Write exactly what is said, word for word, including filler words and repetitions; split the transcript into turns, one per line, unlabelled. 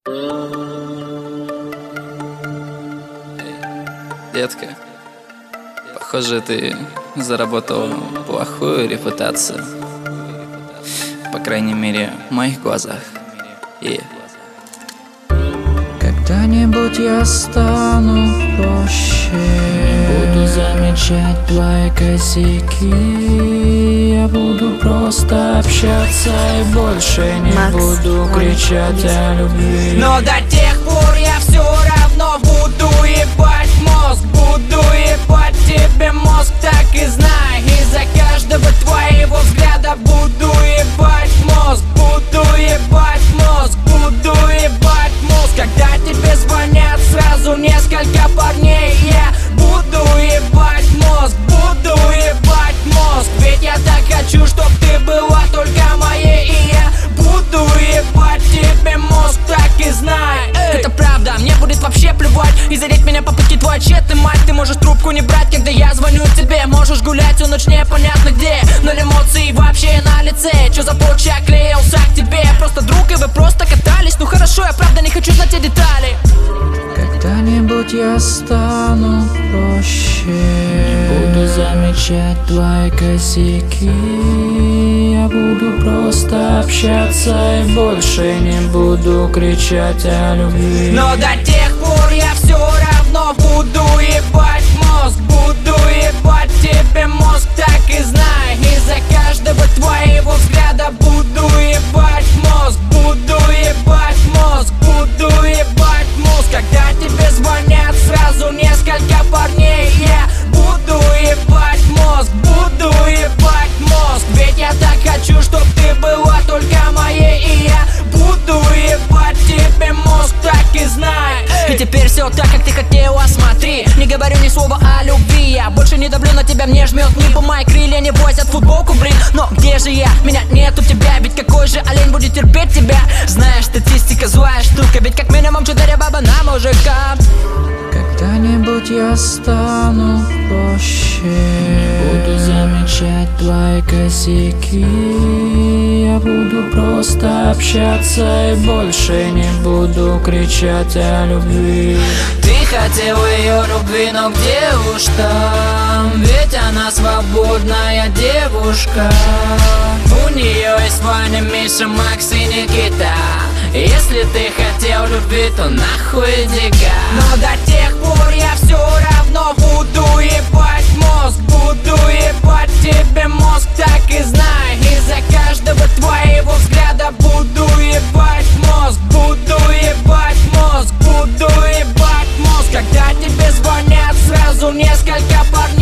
Детка, похоже, ты заработал плохую репутацию. По крайней мере, в моих глазах. И когда-нибудь я стану проще, буду замечать твои косяки. Я буду просто общаться и больше не Макс, буду кричать о любви.
Но до тех пор я все равно буду ебать мозг, буду ебать тебе мозг, так и знай. Из-за каждого твоего взгляда буду ебать мозг, буду ебать мозг, буду ебать мозг. Когда тебе звонят сразу несколько парней, я буду ебать мозг, буду ебать мозг. Ведь я так хочу, чтоб ты была только моей, и я буду ебать тебе мозг, так и знай. Эй. Это правда, мне будет вообще плевать. И залить меня по пути твой отчет, мать. Ты можешь трубку не брать, когда я звоню тебе. Можешь гулять всю ночь непонятно где, ноль эмоций вообще на лице. Чё за почек клеился к тебе? Просто друг и вы просто катались. Ну хорошо, я правда не хочу знать те детали.
Когда-нибудь я стану проще, буду замечать твои косяки. Я буду просто общаться и больше не буду кричать о любви.
Но до тех пор я все равно буду ебать мозг, буду ебать тебе мозг, так и знай. Из-за каждого твоего взгляда буду ебать мозг, буду ебать мозг, буду ебать мозг. Когда тебе звонят сразу несколько парней, я буду ебать мозг, буду ебать мозг. Ведь я так хочу, чтоб ты была только моей, и я буду ебать тебе мозг, так и знай. Эй. И теперь все так, как ты хотела, смотри. Не говорю ни слова о любви, я больше не давлю на тебя, мне жмет небо. Мои крылья не возят футболку, блин. Но где же я? Меня нету тебя. Ведь какой же олень будет терпеть тебя? Знаешь, статистика злая штука, ведь как минимум четыре баба на мужика.
Когда-нибудь я стану проще, буду замечать твои косяки. Я буду просто общаться и больше не буду кричать о любви.
Ты хотел ее любви, но где уж там? Ведь она свободная девушка. У нее есть Ваня, Миша, Макс и Никита. Если ты хотел любви, то нахуй иди-ка. Но до тех пор я все равно буду ебать мозг, буду ебать тебе мозг, так и знай. Из-за каждого твоего взгляда буду ебать мозг, буду ебать мозг, буду ебать мозг. Когда тебе звонят сразу несколько парней,